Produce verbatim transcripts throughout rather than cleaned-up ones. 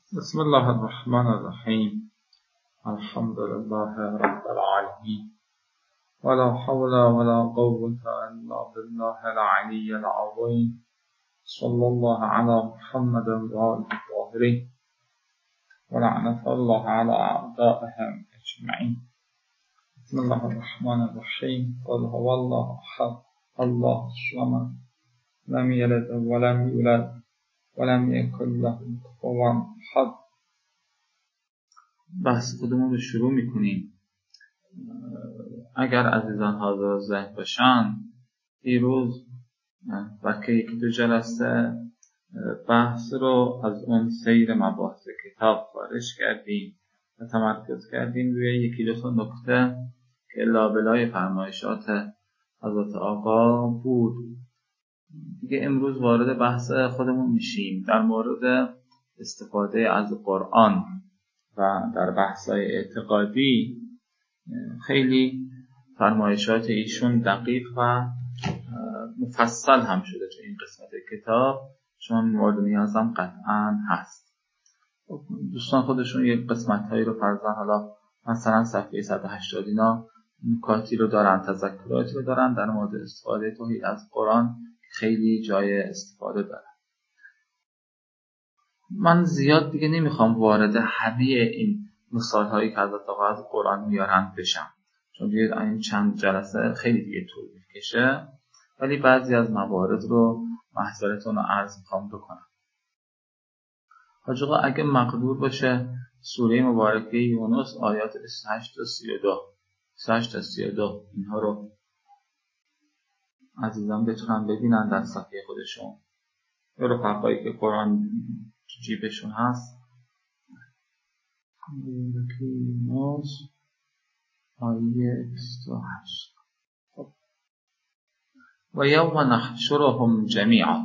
بسم الله الرحمن الرحیم. الحمد لله رب العالمین ولا حول ولا قوة الا بالله العلی العظیم. صلی الله علی محمد و آله الطاهرین و لعنة الله علی اعدائهم اجمعین. بسم الله الرحمن الرحیم. قل هو الله احد الله الصمد لم یلد ولم یولد ولم یکن له کفوا احد. بحث خودمون رو شروع میکنیم. اگر عزیزان حاضر ذهن باشن، دیروز و که یکی دو جلسه بحث رو از اون سیر مباحث کتاب خارج کردیم و تمرکز کردیم روی یکی دو تا نکته که لابلای فرمایشات حضرت آقا بود. دیگه امروز وارد بحث خودمون میشیم در مورد استفاده از قرآن و در بحث‌های اعتقادی. خیلی فرمایشات ایشون دقیق و مفصل هم شده تو این قسمت کتاب، چون مورد نیازم قطعاً هست. دوستان خودشون یک قسمت‌هایی رو فرضاً حالا مثلا صفحه صد و هشتاد اینا نکاتی رو دارن، تذکراتی رو دارن در مورد استفاده توحید از قرآن، خیلی جای استفاده داره. من زیاد دیگه نمیخوام وارد همه این مثال‌هایی که حضرت آقا از قرآن میارن بشم، چون دیگه این چند جلسه خیلی دیگه طول میکشه، ولی بعضی از موارد رو محضرتون رو عرض میخوام بکنم. حاج آقا اگه مقدور باشه سوره مبارکه یونس آیات بیست و هشت تا سی و دو بیست و هشت تا سی و دو اینها رو عزیزان بتونن ببینن در صفحه خودشون. یا رفقایی که قرآن جیبشون هست، مبارکه یونس آیه بیست و هشت. و یوم نحشرهم جمیعا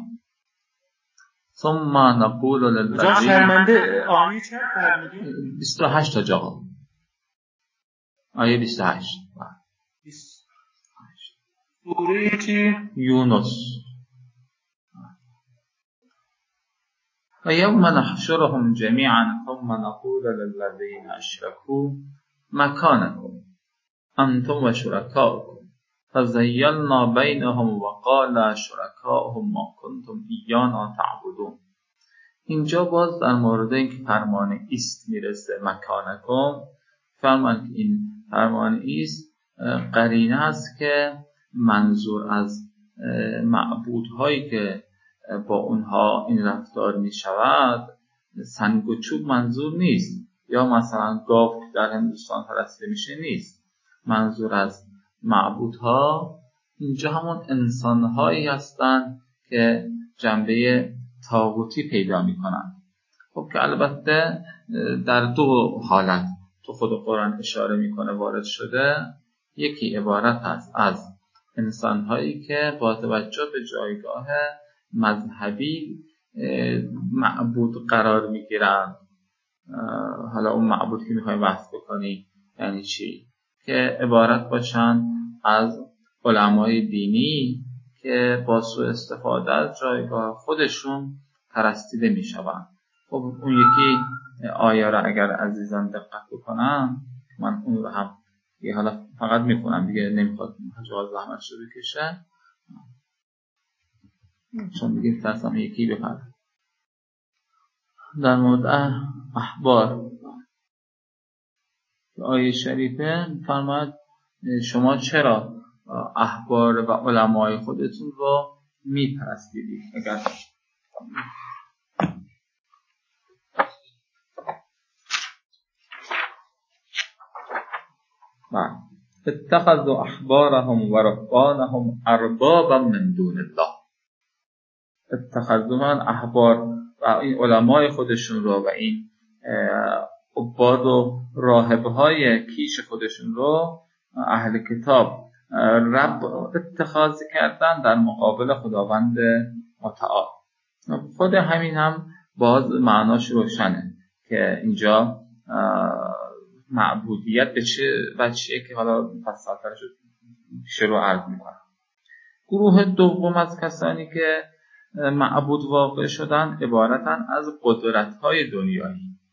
ثم نقول للذین شرمنده آیه چند فرمودید؟ بیست و هشت تا جا آیه بیست و هشت سوره چی؟ یونس. و یوم نحشرهم جمیعا ثم نقول للذین اشرکوا مکانکم انتم و شرکاؤکم فزیلنا بینهم و قال شرکاؤهم ما کنتم ایانا تعبدون. اینجا باز در مورد اینکه فرمان ایست میرسه مکانکم، فرمان که این فرمان ایست قرینه است که منظور از معبودهایی که با اونها این رفتار می شود سنگ و چوب منظور نیست، یا مثلا گاو که در هندوستان پرسته میشه نیست. منظور از معبودها اینجا همون انسانهایی هستند که جنبه طاغوتی پیدا میکنن. خب که البته در دو حالت تو خود قرآن اشاره میکنه وارد شده. یکی عبارت هست از انسانهایی که با توجه به جایگاه مذهبی معبود قرار میگیرن. حالا اون معبود که میخوایم بحث بکنی یعنی چی؟ که عبارت باشن از علمای دینی که با سوء استفاده از جایگاه خودشون پرستیده میشوند. خب اون یکی آیه را اگر عزیزان دقت بکنن، من اون رو هم یه حالا فقط میخونم دیگه، نمیخواد جواز زحمت شو بکشه چون دیگه ترسم یکی بپرد. در مورد احبار آیه شریفه فرماید شما چرا احبار و علمای خودتون رو میپرستیدید؟ اگر اتخذوا احبارهم و رهبانهم اربابا من دون الله. اتخذوا احبار و این علمای خودشون رو و این عباد و راهبهای کیش خودشون رو اهل کتاب رب اتخاذ کردن در مقابل خداوند متعال. خود همین هم باز معناش روشنه که اینجا معبودیت به چه وجهیه که حالا مفصل‌ترش شروع عرض میکنم. گروه دوم از کسانی که معبود واقع شدن عبارتن از قدرت‌های دنیایی.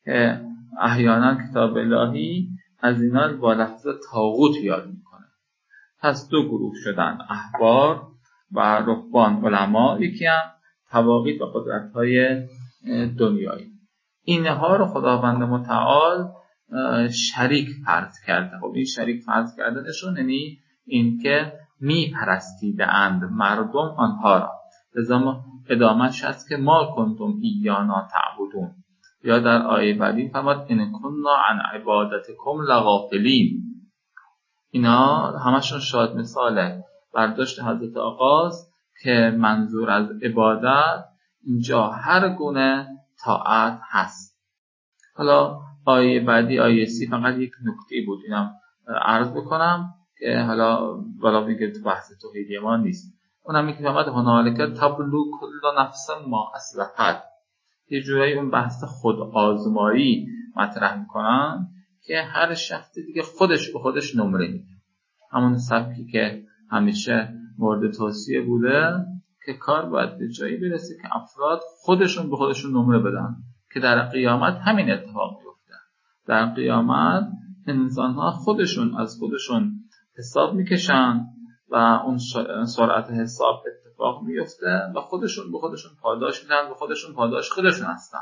که احیانا کتاب الهی از اینا با لفظ طاغوت یاد میکنه. پس دو گروه شدن، احبار و رهبان علما، یکی هم طواغیت و قدرت‌های دنیایی. اینها رو خداوند متعال شریک فرض کرده. خب این شریک فرض کردنشون یعنی این که میپرستیده اند مردم آنها را. لذا ادامهش هست که ما کنتم ایانا تعبدون، یا در آیه بعدی فرمود ان كنا عن عبادتکم لغافلین. اینا همشون شاد مثاله برداشت حضرت آقاست که منظور از عبادت اینجا هر گونه طاعت هست. حالا آیه بعدی آیه سی فقط یک نکته بود، اینم عرض بکنم که حالا بالا میگه تو بحث توحیدی ما نیست. اونم میگه فرمود هنالک تبلو کل نفس ما اسلفت. یه جورایی اون بحث خود آزمایی مطرح میکنن که هر شخص دیگه خودش به خودش نمره میده. همون سبکی که همیشه مورد توصیه بوده که کار باید به جایی برسه که افراد خودشون به خودشون نمره بدن، که در قیامت همین اتفاق میفته. در قیامت انسان‌ها خودشون از خودشون حساب میکشن و اون سرعت حساب اتفاق میفته و خودشون به خودشون پاداش میدن و خودشون پاداش خودشون هستن.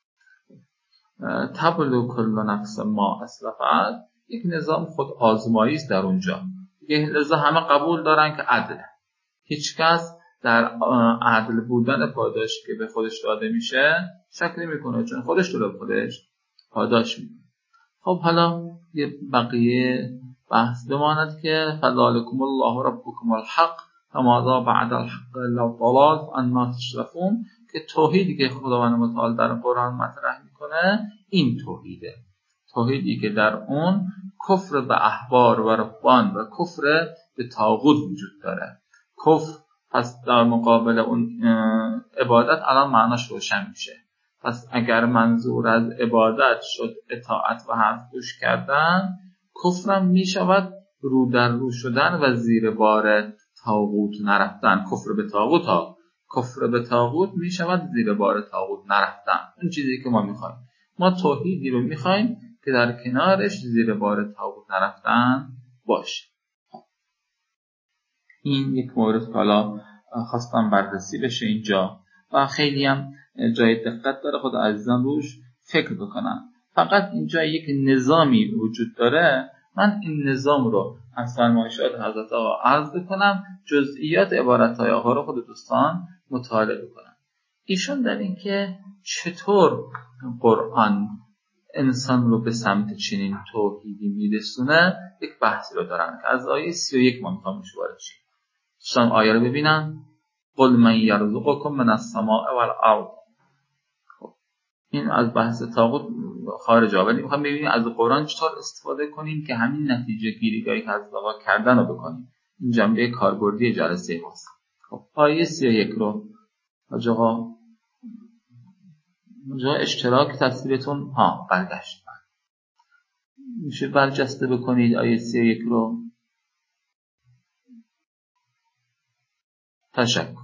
تبلو کل نفس ما اسلفت، یک نظام خود آزمایی است در اونجا. لذا همه قبول دارن که عدله. هیچ کس در عدل بودن پاداشی که به خودش داده میشه شک نمیکنه، چون خودش رو به خودش پاداش میده. خب حالا یه بقیه بحث بماند که فذلکم الله ربکم الحق فماذا بعد الحق الا الضلال فانا تصرفون، که توحیدی که خداوند متعال در قرآن مطرح میکنه این توحیده. توحیدی که در اون کفر به احبار و رهبان و کفر به طاغوت وجود داره. کفر پس در مقابل اون عبادت الان معناش روشن میشه. پس اگر منظور از عبادت شد اطاعت و حرف گوش کردن، کفرم میشود رو در رو شدن و زیر بار طاغوت نرفتن. کفر به طاغوت ها کفر به طاغوت میشود زیر بار طاغوت نرفتن. اون چیزی که ما میخوایم، ما توحیدی رو میخوایم که در کنارش زیر بار طاغوت نرفتن باشه. این یک مورد که حالا خواستم بررسی بشه اینجا و خیلی هم جای دقت داره خود عزیزان روش فکر بکنن. فقط اینجا یک نظامی وجود داره، من این نظام رو از فرمایشات حضرت آقا عرض بکنم، جزئیات عبارت‌های آقا رو خود دوستان مطالعه بکنن. ایشون در این که چطور قرآن انسان رو به سمت چنین توحیدی میرسونه یک بحثی رو دارن که از آیه سی و یک ما میخوام وارد شیم. دوستان آیه رو ببینن. قل من یرزقکم من السماء والارض. خب این از بحث طاغوت خارج آوردی، میخوام ببینیم از قرآن چطور استفاده کنیم که همین نتیجه گیریگاهی که از آقا کردن رو بکنیم. این جنبه کاربردی جلسه ماست. خب آیه سی و یک رو حاج آقا جا اشتراک تصویرتون ها برگشت، میشه برجسته بکنید آیه سی و یک رو. تشکر.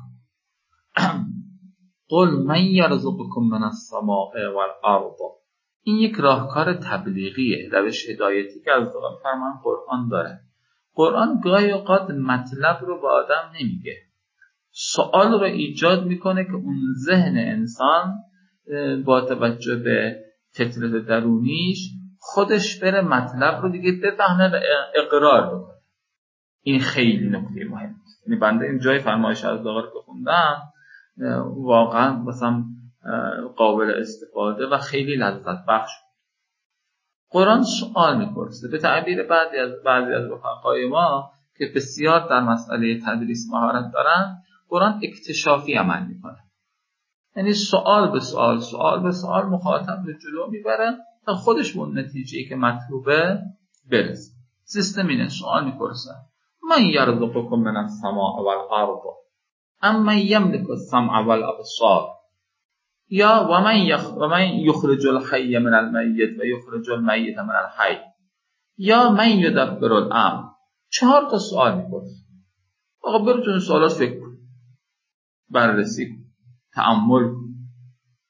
قل من یرزقکم من السماء والارض. این یک راهکار تبلیغیه، روش هدایتی که از فرمان قرآن داره. قرآن گاهی اوقات مطلب رو به آدم نمیگه، سوال رو ایجاد میکنه که اون ذهن انسان با توجه به فطرت درونیش خودش بره مطلب رو دیگه بفهمه و اقرار بکنه. این خیلی نکته مهمه. یعنی بنده این جای فرمایش از آقا رو خوندم واقعا مثلا قابل استفاده و خیلی لذت بخش. قرآن سوال میپرسه. به تعبیر بعضی از بعضی از رفقای ما که بسیار در مسئله تدریس مهارت دارن، قرآن اکتشافی عمل میکنه. یعنی سوال به سوال سوال به سوال مخاطب به جلو میبره تا خودش به اون نتیجه‌ای که مطلوبه برسه. سیستم اینه، سوال میپرسه من یرزقکم من السماء والارض اما یملک السمع والابصار یا و من یخ و من یخرج الحی من المیت و یخرج المیت من الحی یا من یدبر الامر. چهار تا سوال میپرسه. آقا برو تو این سوالات فکر کن، بررسی کن، تأمل کن.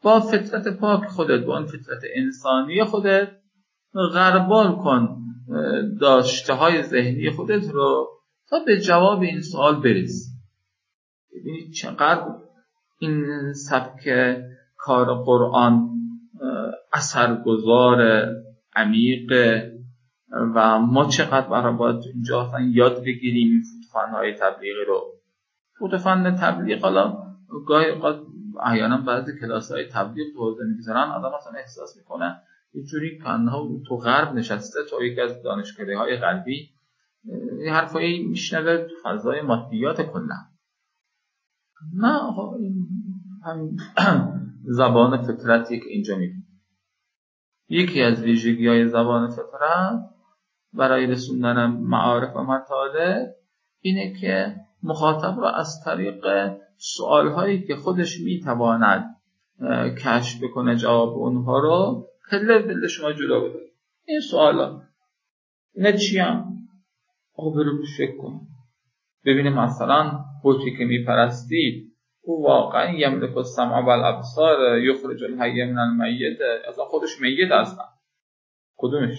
با فطرت پاک خودت، با اون فطرت انسانی خودت غربال کن داشته های ذهنی خودت رو تا به جواب این سوال برسی. ببینید چقدر این سبک کار قرآن اثرگذار، عمیق و ما چقدر برای باید اینجا اصلا یاد بگیریم این فوتفن‌های تبلیغی رو. فوتفن تبلیغ حالا گاهی اوقات احیانا بعضی کلاس‌های تبلیغ تو حوزه می‌گذارن، آدم اصلا احساس می‌کنه یه جوری کانها تو غرب نشسته، تو یکی از دانشکده‌های غربی این حرفایی میشنوه تو فضای مادیات کلا. نه آقا این هم زبان فطرتی که اینجا می‌بینیم. یکی از ویژگی‌های زبان فطرت برای رسوندن معارف و مطالب اینه که مخاطب را از طریق سوال‌هایی که خودش می‌تواند کشف بکنه جواب اونها رو پله پله شما جلو ببرید. این سوالا اینا چی هم؟ آقا برو روش فکر کن. ببینیم مثلا بتی که میپرستید او واقعا یملک السمع و الابصار یخرج الحی من المیت، اصلا خودش میت اصلا کدومش؟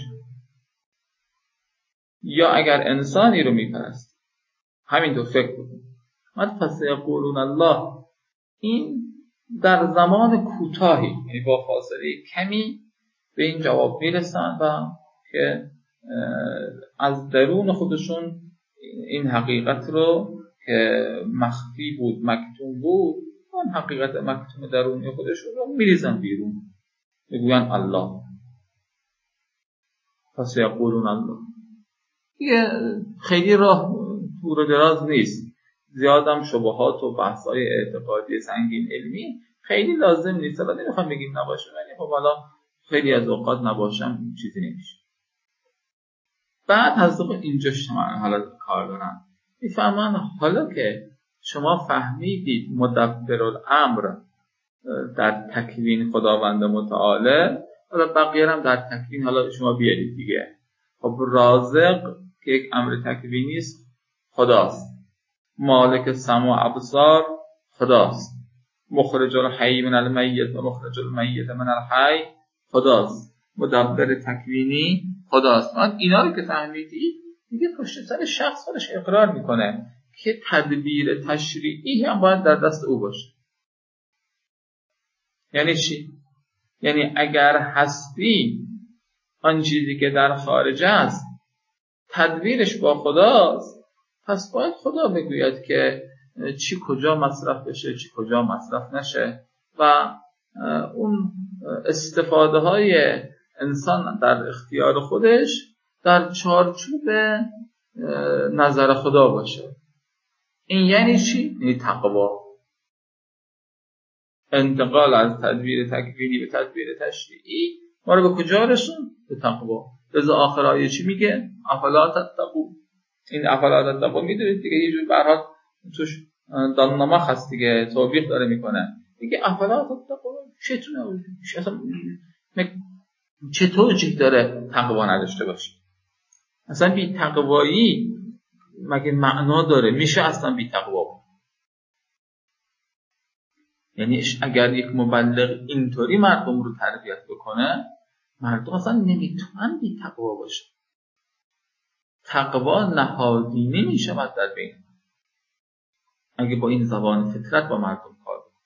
یا اگر انسانی رو میپرست همینطور فکر بکن. مد پس یقولون الله، این در زمان کوتاهی یعنی با فاصله کمی به این جواب میرسن و که از درون خودشون این حقیقت رو که مخفی بود، مکتوم بود، اون حقیقت مکتوم درونی خودشون رو میریزن بیرون، میگوین الله. پس یقولون الله یه خیلی راه دور و دراز نیست، زیادم شبهات و بحث‌های اعتقادی سنگین علمی خیلی لازم نیست. الان نمیخوام بگیم نباشه، ولی خب حالا خیلی از اوقات نباشم چیزی نمیشه. بعد حضرت اینجاش حالا کار دارن میفهمن حالا که شما فهمیدید مدبر الامر در تکوین خداوند متعال، حالا بقیه هم در تکوین حالا شما بیارید دیگه. خب رازق که یک امر تکوینی است خداست، مالک سمع و ابصار خداست، مخرج الحی من المیت و مخرج المیت من الحی خداست، مدبر تکوینی خداست. من اینا رو که فهمیدی دیگه پشت سر شخص خودش اقرار میکنه که تدبیر تشریعی هم باید در دست او باشه. یعنی چی؟ یعنی اگر هستی آن چیزی که در خارج است تدبیرش با خداست، پس باید خدا بگوید که چی کجا مصرف بشه، چی کجا مصرف نشه و اون استفاده های انسان در اختیار خودش در چارچوب نظر خدا باشه. این یعنی چی؟ یعنی تقوا. انتقال از تدبیر تکوینی به تدبیر تشریعی ما رو به کجا رسون؟ به تقوا. لذا آخر آیه چی میگه؟ افلا تتقون. این افلا تتقون میدونید دیگه یه جور به هر حال توش داننماخ هست دیگه، توبیخ داره میکنه. میگه افلا تتقون چطور اصلا چه توجیه داره تقوا نداشته باشه؟ اصلا بی تقوایی مگه معنا داره؟ میشه اصلا بی تقوا بود؟ یعنی اگر یک مبلغ اینطوری مردم رو تربیت بکنه، مردم اصلا نمیتونن بی تقوا باشه. تقوا نهادینه میشود در بین اگه با این زبان فطرت با مردم کار بکنه.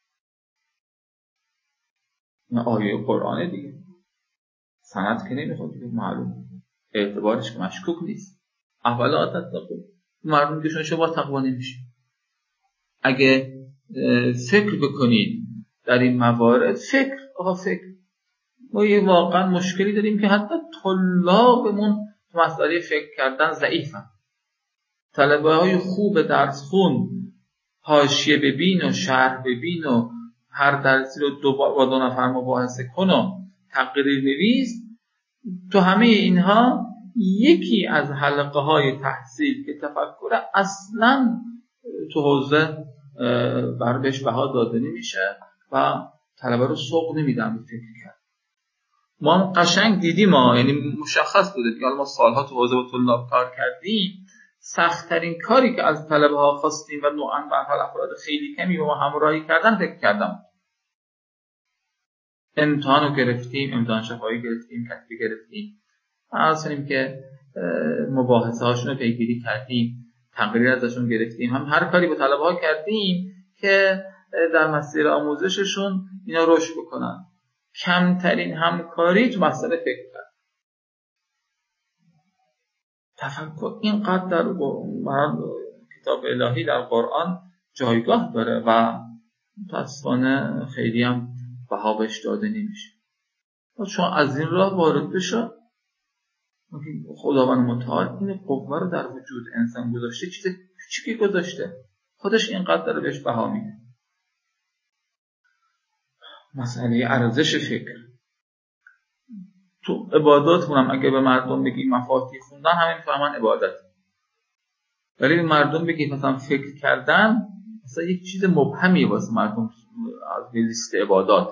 این آیه قرآنه دیگه، سند که نمیخواد دیگه، معلوم اعتبارش که مشکوک نیست. اولا تتقون، مردم که شما با تقوا نمیشه. اگه فکر بکنید در این موارد، فکر آقا فکر ما یه واقعا مشکلی داریم که حتی طلابمون تو مسئله فکر کردن ضعیفن. طلبه های خوب درس خون، حاشیه ببین و شرح ببین و هر درسی رو دو با دو نفر مباحثه کن و تقریر نویس، تو همه اینها یکی از حلقه های تحصیل که تفکر اصلا تو حوزه بر بهش بها داده نمیشه و طلبه رو سوق نمیدن به فکر کرد. ما قشنگ دیدیم ما، یعنی مشخص بوده دیگه، ما سالها تو حوزه با طلاب کار کردیم، سخت‌ترین کاری که از طلبه ها خواستیم و نوعاً به هر حال افراد خیلی کمی با ما همراهی کردن فکر کردم امتحان رو گرفتیم، امتحان شفاهی گرفتیم، کتبی گرفتیم، عرض کنیم که مباحثه هاشون رو پیگیری کردیم، تقریر ازشون گرفتیم، هم هر کاری با طلبه ها کردیم که در مسیر آموزششون اینا رشد بکنن. کمترین همکاری تو مسئله فکر کرد. تفکر اینقدر در کتاب الهی در قرآن جایگاه داره و متاسفانه خیلی هم بها بهش داده نمیشه. چون از این راه وارد بشه، خداوند متعال این قوه رو در وجود انسان گذاشته، چیز کوچیکی گذاشته، خودش اینقدر داره بهش بها میده. مسئله ارزش فکر تو عباداتمون هم اگه به مردم بگی مفاتیح خوندن همه میفهمن عبادت، ولی به مردم بگی مثلا فکر کردن مثلا یک چیز مبهمی واسه مردم از لیست عبادات.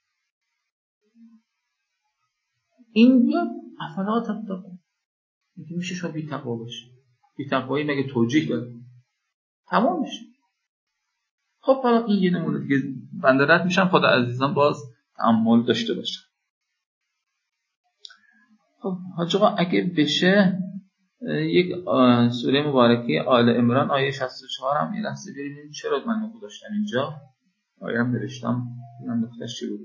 این بیا افلا تتقون، میشه شما بی تقوا باشی. بی تقوایی مگه توجیه داره؟ تمام میشه. خب حالا این یه نمونه دیگه بنده رد میشم، خدا عزیزان باز تأمل داشته باشه. خب حاج آقا اگه بشه یک سوره مبارکه آل عمران آیه شصت و چهار هم یه لحظه ببینید چرا من گذاشتم اینجا. آیه هم نوشتم من نکتهش چی بود؟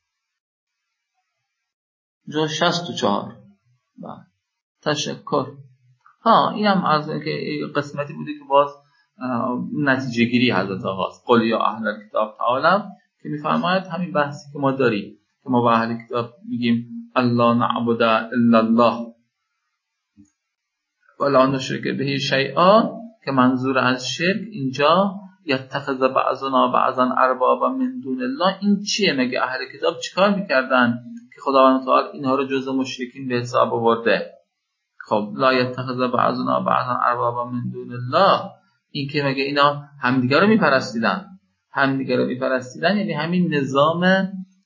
اینجا شصت و چهار. بله. تشکر. ها اینم از اینکه قسمتی بوده که باز نتیجه گیری حضرت آقاست. قل یا اهل کتاب تعالی که میفرماید همین بحثی که ما داریم که ما با اهل کتاب میگیم الله نعبد الا الله ولا نشرک به شیئا، که منظور از شرک اینجا یتخذ بعضنا بعضا اربابا من دون الله، این چیه؟ مگه اهل کتاب چیکار میکردن که خداوند تعالی اینها رو جزء مشرکین به حساب آورده؟ خب لا یتخذ بعضنا بعضا اربابا من دون الله، این که مگه اینا همدیگه رو میپرستیدن؟ همدیگه رو میپرستیدن یعنی همین نظام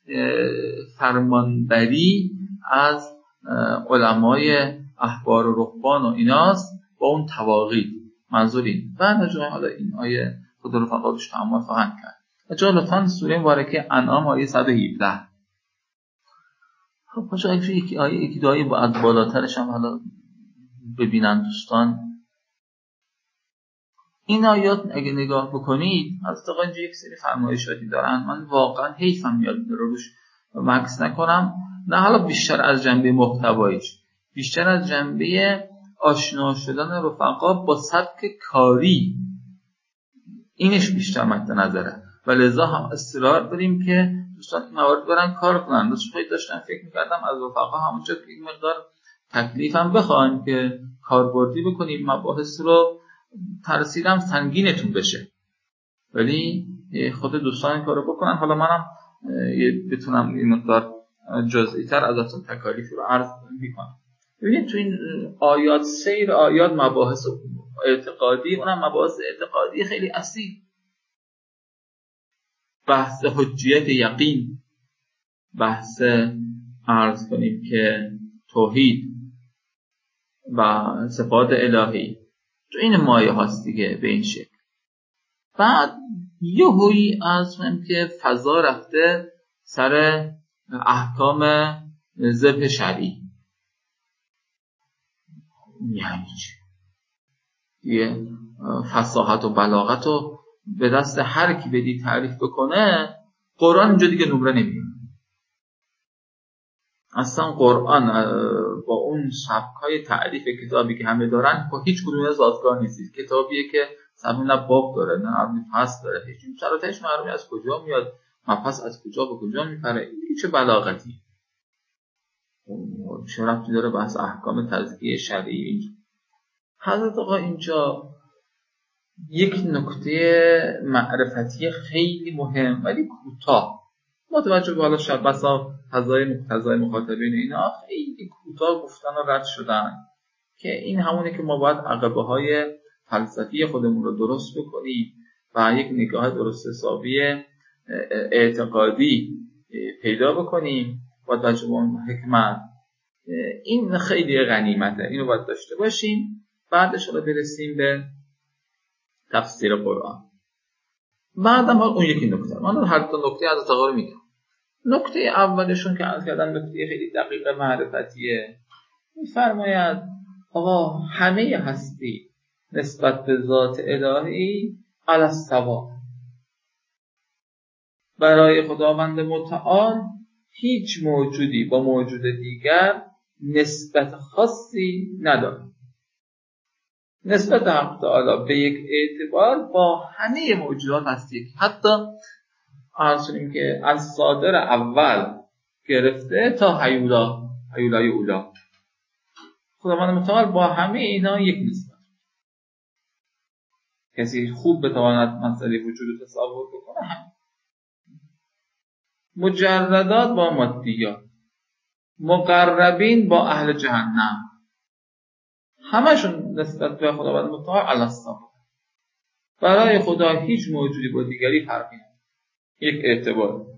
فرمانبری از علمای احبار و رهبان و ایناست با اون تواغید. منظور این بعد جا حالا این آیه خود رفقا روش تأمل خواهند کرد. جا لطفاً سوره مبارکه انعام آیه صد و هفده. خب باشه اگه یکی آیه یکی دو آیه بعد بالاترش هم حالا ببینن دوستان. این آیات اگه نگاه بکنید از تا اینجا یک سری فرمایشاتی دارن، من واقعا حیفم میاد رو روش مکس نکنم، نه حالا بیشتر از جنبه محتواییش، بیشتر از جنبه آشنا شدن رفقا با سبک کاری، اینش بیشتر مد نظره و لذا هم اصرار داریم که دوستان این موارد برن کار کنن. دوست خیلی داشتم فکر میکردم از رفقا همونجا که این مقدار تکلیف هم بخوایم که کاربردی بکنیم، مباحث رو ترسیدم سنگینتون بشه، ولی خود دوستان این کارو بکنن. حالا منم بتونم این مقدار جزئی تر ازتون تکالیف رو عرض میکنم. ببینید تو این آیات سیر آیات مباحث اعتقادی، اونم مباحث اعتقادی خیلی اصیل، بحث حجیت یقین، بحث عرض کنیم که توحید و صفات الهی، تو این مایه هاست دیگه به این شکل. بعد یه هوی از من که فضا رفته سر احکام ذبح شرعی، یعنی چی؟ یه فصاحت و بلاغت رو به دست هر کی بدی تعریف بکنه، قرآن اینجا دیگه نمره نمیده. اصلا قرآن با اون سبکای تعریف کتابی که همه دارن با هیچ کدوم سازگار نیست. کتابیه که سبب نه باب داره نه ابن فصل داره، هیچ شرایطش معلومه از کجا میاد، مفصل از کجا به کجا میپره، هیچ بلاغتی چه ربطی داره بحث احکام تزکیه شرعی اینجا. حضرت آقا اینجا یک نکته معرفتی خیلی مهم ولی کوتاه، متوجه به حالا شب بسا فضای مقتضای مخاطبین اینا خیلی کوتاه گفتن و رد شدن که این همونه که ما باید عقبه های فلسفی خودمون رو درست بکنیم و یک نگاه درست حسابی اعتقادی پیدا بکنیم با توجه به اون حکمت. این خیلی غنیمته، اینو باید داشته باشیم. بعدش رو برسیم به تفسیر قرآن. بعدم اون یکی نکته، من هر دو نکته از آقا رو میگم. نکته اولشون که عرض کردم نکته خیلی دقیق معرفتیه، می‌فرماید آقا همه هستی نسبت به ذات الهی علی السوا. برای خداوند متعال هیچ موجودی با موجود دیگر نسبت خاصی نداره. نسبت حق تعالی به یک اعتبار با همه موجودات هستی، حتی عرض کنیم که از صادر اول گرفته تا هیولا هیولای اولا، خداوند متعال با همه اینا یک نسبت. کسی خوب بتواند مسئله وجود تصور بکنه، هم مجردات با مادیات، مقربین با اهل جهنم، همشون نسبت به خداوند متعال علی السوا. برای خدا هیچ موجودی با دیگری فرقی نداره، یک اعتبار.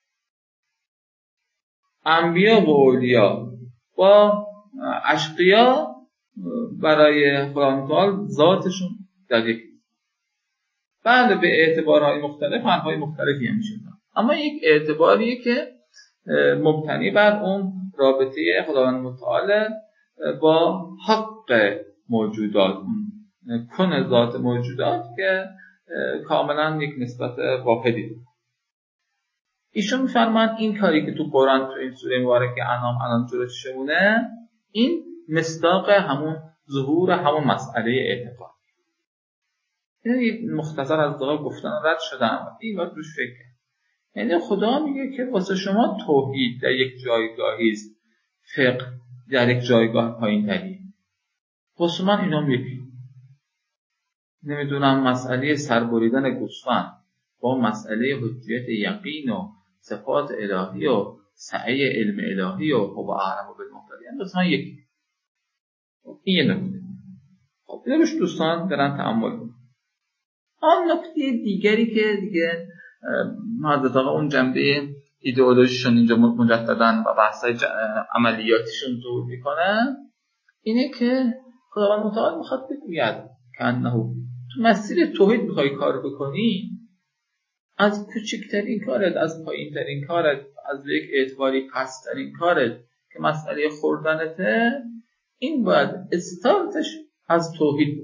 انبیا و اولیا با اشقیا برای خداوند متعال ذاتشون در یک، بله به اعتبارهای مختلف حرفهای مختلفی هم میشه، اما یک اعتباریه که مبتنی بر اون رابطه خداوند متعال با حق موجودات، کن ذات موجودات که کاملا یک نسبت واحدی داره. ایشون میفرمان این کاری که تو قرآن تو این سوره مبارکه انعام الان جلو چشمونه، این مصداق همون ظهور همون مسئله اعتقاد. این مختصر از دعا گفتن رد شدن، این وقت روش فکر کنید. یعنی خدا میگه که واسه شما توحید در یک جایگاهی است، فقه در یک جایگاه پایین‌تری. واسه من اینا میگه نمیدونم مسئله سربریدن گوسفند با مسئله حجیت یقین و صفات الهی و سعی علم الهی و هو اعلم بالمهتدین واسه من یکی. این یه نکته. خب اینو بهش دوستان برن تأمل کنن. آن نکته دیگری که دیگه حضرت آقا اون جنبه ایدئولوژیشون اینجا مجددن و بحثای عملیاتیشون ظهور میکنن، اینه که خداوند متعال میخواد بگوید که انه تو مسیر توحید میخوای کار بکنی، از کوچکترین کارت، از پایین ترین کارت، از یک اعتباری پسترین کارت که مسئله خوردنته، این باید استارتش از توحید.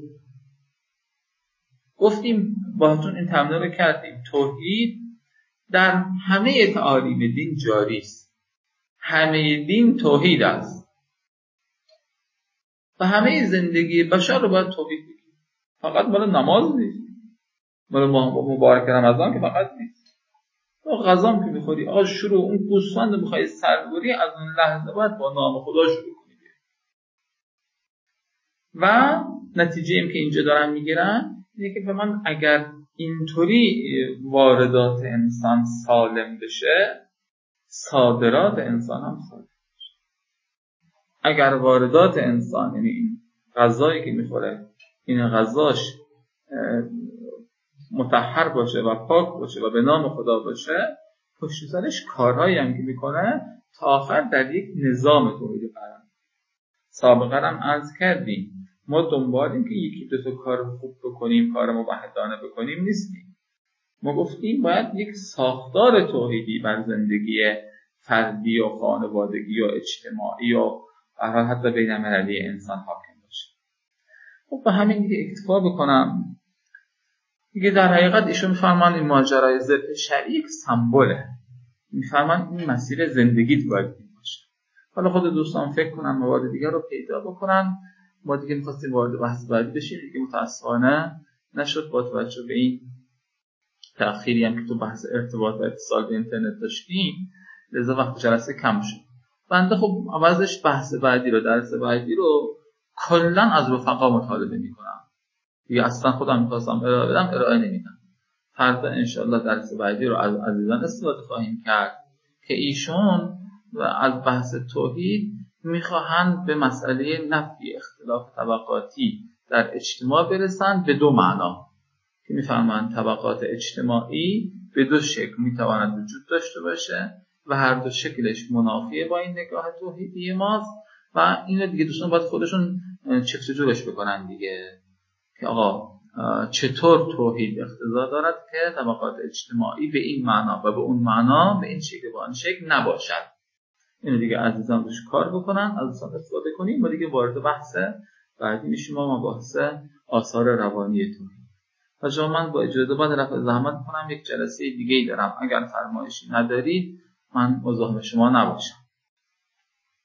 گفتیم باهاتون این تمرین رو کردیم، توحید در همه تعالیم دین جاری است. همه دین توحید است و همه زندگی بشر رو باید توحید بگیم. فقط مال نماز نیست، مال مبارک رمضان که فقط نیست، تو غذا که میخوری آج شروع اون گوسفند میخوای سربری، از اون لحظه باید با نام خدا شروع کنی. و نتیجه این که اینجا دارن میگیرن اینه که به من اگر اینطوری واردات انسان سالم بشه، صادرات انسان هم سالم بشه. اگر واردات انسان، یعنی این غذایی که میخوره، این غذاش مطهر باشه و پاک باشه و به نام خدا باشه، پشت سرش کارهایی هم که میکنه تا آخر در یک نظام توحید قرار. سابقا هم عرض کردیم ما دنبالیم که یکی دو تا کار خوب بکنیم، کار موحدانه بکنیم نیستیم. ما گفتیم باید یک ساختار توحیدی بر زندگی فردی و خانوادگی و اجتماعی و برای حتی بین‌المللی انسان حاکم باشه. خب به همین دیگه اکتفا بکنم. دیگه در حقیقت ایشون میفرمان این ماجرای ذبح شرعی یک سمبوله. میفرمان این مسیر زندگیت باید باشه. حالا خود دوستان فکر کنن موارد دیگه رو پیدا بکنن. ما دیگه می‌خواستیم وارد بحث بعدی بشیم، دیگه متأسفانه نشد با توجه به این تأخیری هم که تو بحث ارتباط و اتصال به اینترنت داشتیم، لذا وقت جلسه کم شد. بنده خب عوضش بحث بعدی رو، درس بعدی رو کلاً از رفقا مطالبه می‌کنم. دیگه اصلا خودم می‌خواستم ارائه بدم، ارائه نمیدم. فردا انشالله درس بعدی رو از عزیزان استفاده خواهیم کرد که ایشون از بحث توحید میخواهند به مسئله نفی اختلاف طبقاتی در اجتماع برسند به دو معنا که میفهمند طبقات اجتماعی به دو شکل میتواند وجود داشته باشه و هر دو شکلش منافیه با این نگاه توحیدی ماست و اینو دیگه دوستان باید خودشون چفت جورش بکنن دیگه، که آقا چطور توحید اقتضا دارد که طبقات اجتماعی به این معنا و به اون معنا به این شکل و آن شکل نباشد. اینو دیگه عزیزان روش کار بکنن، از اون استفاده کنیم و دیگه وارد بحث بعدی میشیم، ما مباحث آثار روانی توحید. و شما من با اجازه باید رفع زحمت کنم، یک جلسه دیگه ای دارم، اگر فرمایشی ندارید من مزاحم شما نباشم.